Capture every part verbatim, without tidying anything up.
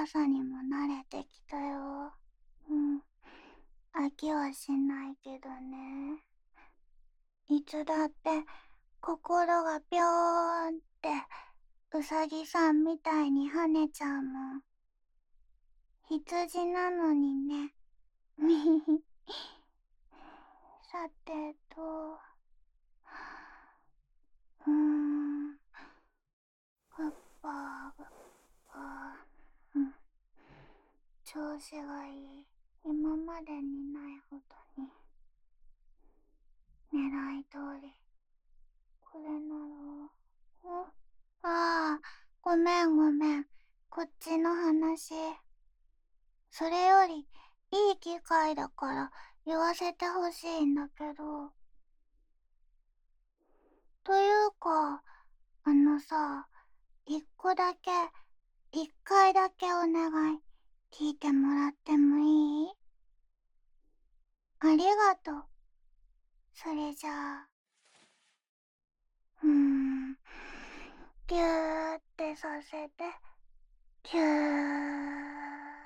暗さにも慣れてきたよ。うん。飽きはしないけどね。いつだって心がぴょーんってうさぎさんみたいに跳ねちゃうもん。羊なのにね。みひひ。さてと、うーん、グッパーグッパー、うん、調子がいい。今までにないほどに。狙い通り。これなら、んああ、ごめんごめん。こっちの話。それより、いい機会だから言わせてほしいんだけど。というか、あのさ、一個だけ、一回だけお願い、聞いてもらってもいい？ありがとう。それじゃあ、うーん、ぎゅーってさせて、ぎゅー。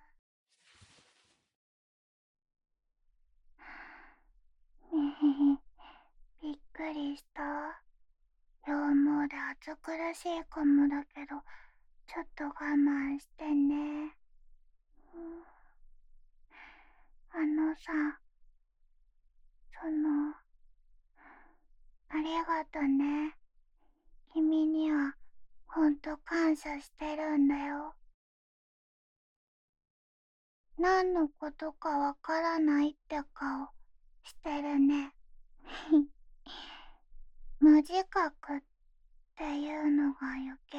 みひひ、びっくりした？羊毛で暑苦しいかもだけど、ちょっと我慢してね。うん、あのさ、その、ありがとね。君には、ほんと感謝してるんだよ。何のことかわからないって顔してるね。無自覚っていうのが余計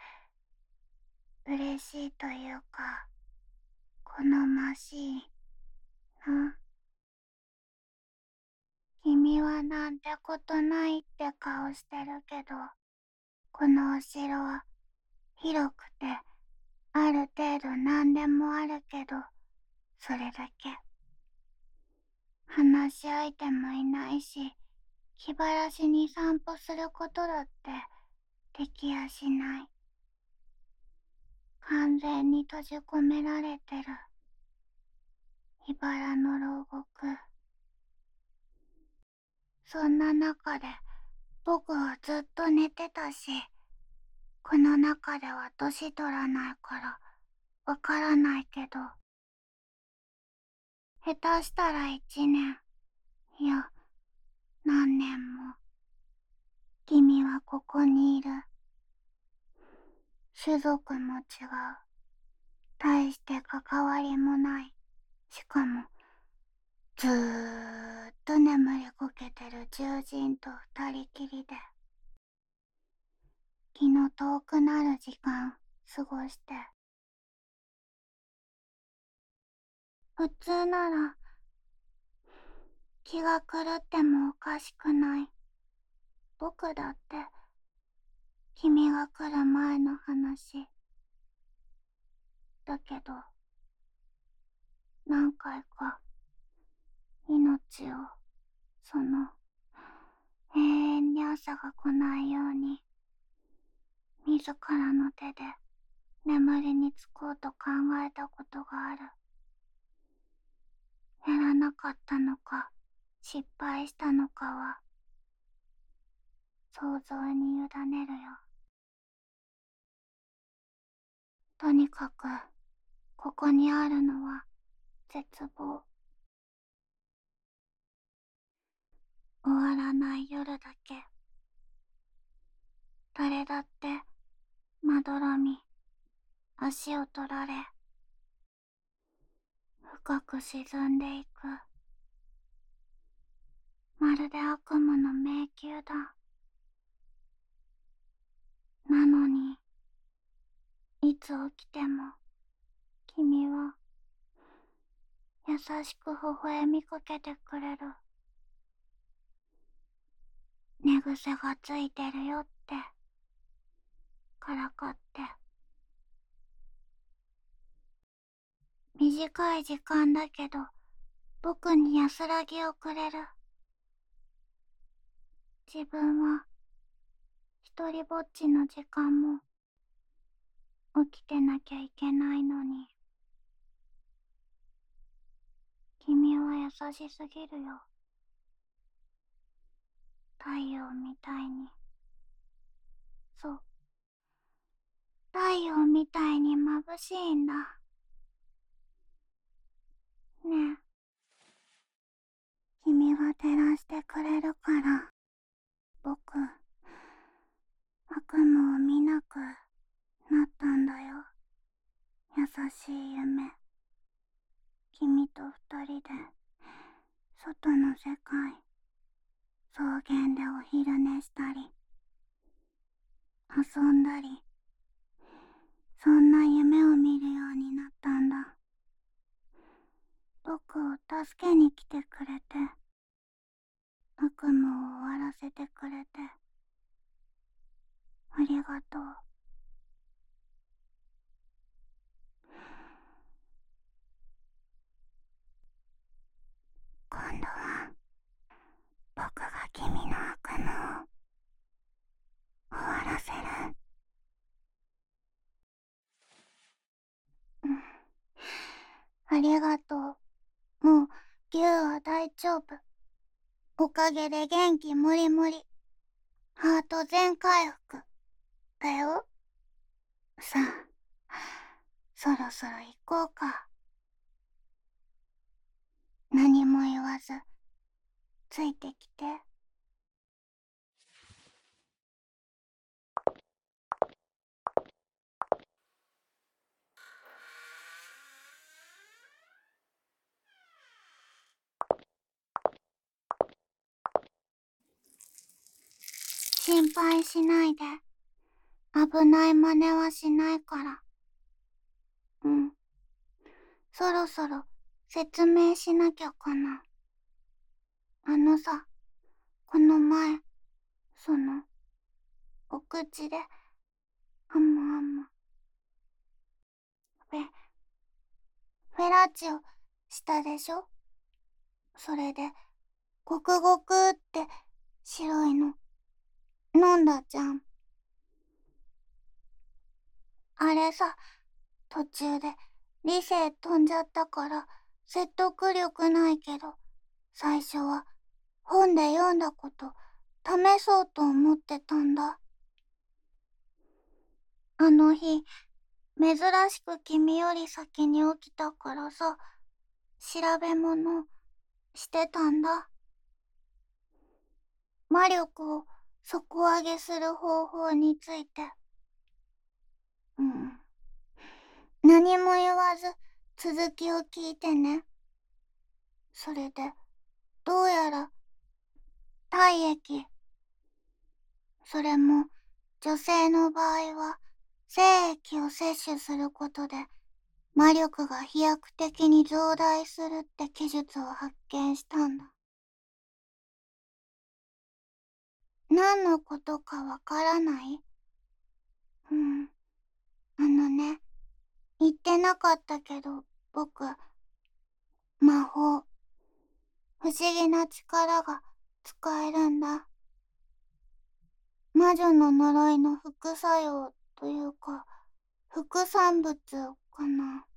嬉しいというか、好ましいな。君はなんてことないって顔してるけど、このお城は広くてある程度何でもあるけど、それだけ。話し相手もいないし、気晴らしに散歩することだってできやしない。完全に閉じ込められてる茨の牢獄。そんな中で僕はずっと寝てたし、この中では年取らないからわからないけど、下手したら一年、いや何年も君はここにいる。種族も違う。大して関わりもない。しかもずーっと眠りこけてる獣人と二人きりで、気の遠くなる時間過ごして。普通なら気が狂ってもおかしくない。僕だって君が来る前の話だけど、何回か命を、その永遠に朝が来ないように自らの手で眠りにつこうと考えたことがある。やらなかったのか失敗したのかは想像に委ねるよ。とにかくここにあるのは絶望。終わらない夜だけ。誰だってまどろみ足を取られ深く沈んでいく。まるで悪夢の迷宮だ。なのにいつ起きても君は優しく微笑みかけてくれる。寝癖がついてるよってからかって。短い時間だけど僕に安らぎをくれる。自分は一りぼっちの時間も起きてなきゃいけないのに。君は優しすぎるよ。太陽みたいに。そう。太陽みたいに眩しいんだ。ねえ、君が照らしてくれるから、僕、悪夢を見なくなったんだよ。優しい夢。君と二人で、外の世界、草原でお昼寝したり、遊んだり、そんな夢を見るようになったんだ。僕を助けに来てくれて、悪夢を終わらせてくれて、ありがとう。今度は、僕が君の悪夢を終わらせる。うん。ありがとう。もう、牛は大丈夫。おかげで元気もりもり。ハート全回復。だよ。さあ、そろそろ行こうか。何も言わず、ついてきて。心配しないで。危ない真似はしないから。うん。そろそろ説明しなきゃかな。あのさ、この前、その、お口で、あんまあんま、フェ、フェラチオしたでしょ。それで、ゴクゴクって白いの飲んだじゃん。あれさ、途中で理性飛んじゃったから説得力ないけど、最初は本で読んだこと試そうと思ってたんだ。あの日、珍しく君より先に起きたからさ、調べ物してたんだ。魔力を底上げする方法について。うん。何も言わず続きを聞いてね。それで、どうやら体液、それも女性の場合は精液を摂取することで魔力が飛躍的に増大するって記述を発見したんだ。何のことかわからない？うん。あのね、言ってなかったけど、僕、魔法、不思議な力が使えるんだ。魔女の呪いの副作用というか、副産物かな。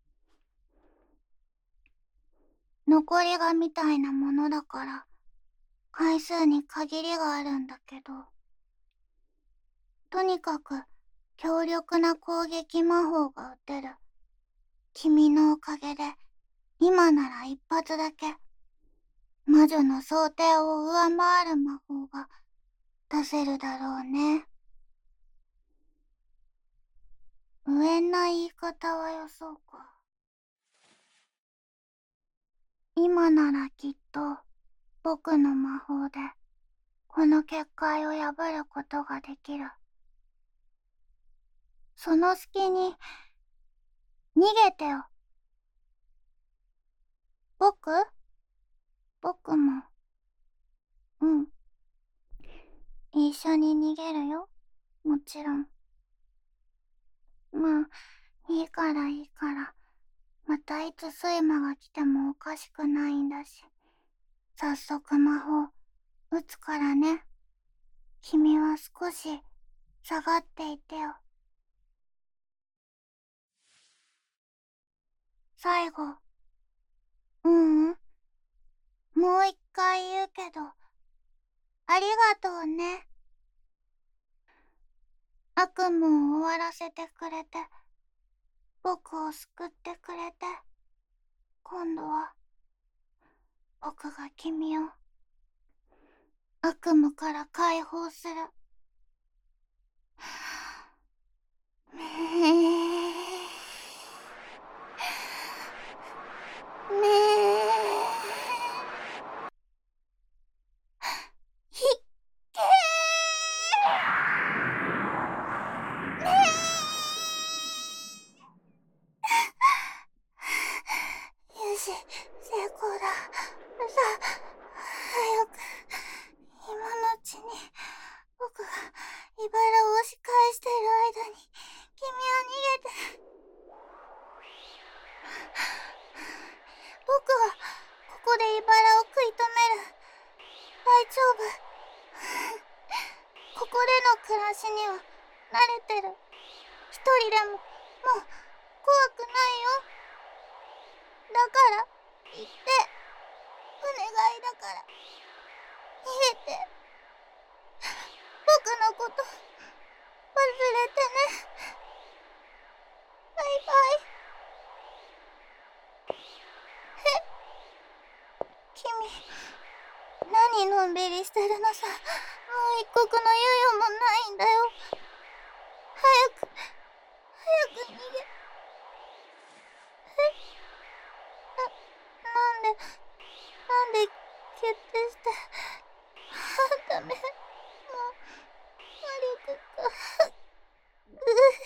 残りがみたいなものだから、回数に限りがあるんだけど、とにかく強力な攻撃魔法が打てる。君のおかげで、今なら一発だけ、魔女の想定を上回る魔法が出せるだろうね。無縁な言い方はよそうか。今ならきっと、僕の魔法で、この結界を破ることができる。その隙に、逃げてよ。僕僕も、うん。一緒に逃げるよ。もちろん。まあ、いいからいいから。またいつ睡魔が来てもおかしくないんだし。早速魔法、打つからね。君は少し、下がっていてよ。 最後。ううん。もう一回言うけど、ありがとうね。悪夢を終わらせてくれて、僕を救ってくれて、今度は僕が君を悪夢から解放する。めーめーひっけーめーよし、成功だ。さあ、早く。今のうちに僕がイバラを押し返している間に君は逃げて。僕はここでイバラを食い止める。大丈夫。ここでの暮らしには慣れてる。一人でももう怖くないよ。だから言って、お願いだから逃げて。僕のこと忘れてね。バイバイ。え、君何のんびりしてるのさ。もう一刻の猶予もないんだよ。早く早く逃げ。え、な、なんでなんで決定して。あ、ダメ。もう魔力がう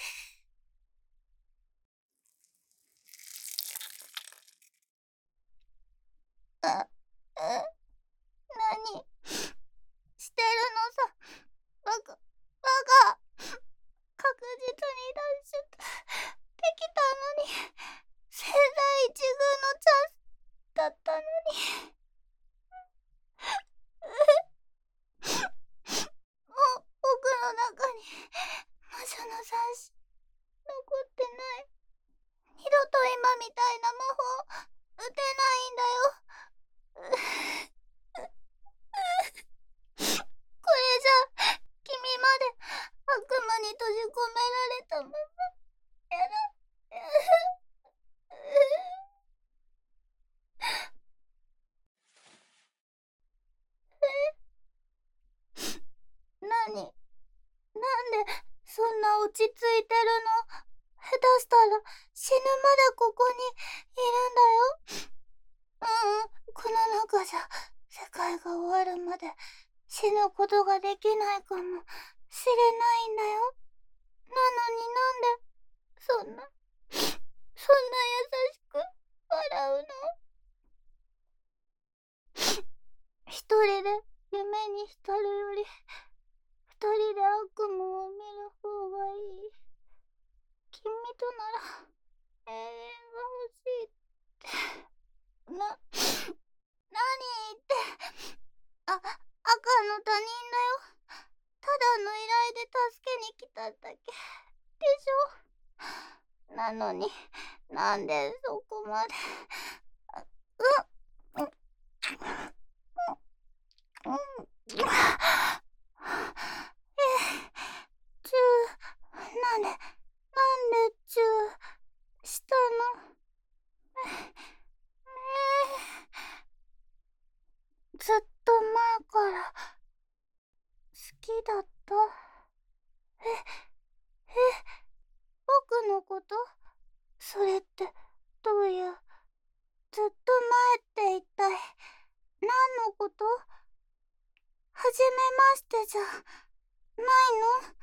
あ、う何してるのさ。バカバカ。確実に脱出できたのに。千載一遇のチャンスだったのに。もう僕の中に魔女の残滓残ってない。二度と今みたいな魔法打てないんだよ。これじゃ君まで悪夢に閉じ込められたまま。やだやだ。何なんでそんな落ち着いてるの。下手したら死ぬまでここにいるんだよ。ううん、この中じゃ世界が終わるまで死ぬことができないかもしれないんだよ。なのになんでそんなそんな優しく笑うの。一人で夢に浸るより二人で悪夢を見る方がいい。君となら永遠が欲しいってな、何言って。あ、赤の他人だよ。ただの依頼で助けに来ただけでしょ。なのになんでそこまで。うっ、うん、うん、えチュー、なんでなんでチューしたの。ずっと前から好きだった。え、え、僕のこと。それってどういう。ずっと前って一体何のこと。はじめましてじゃないの。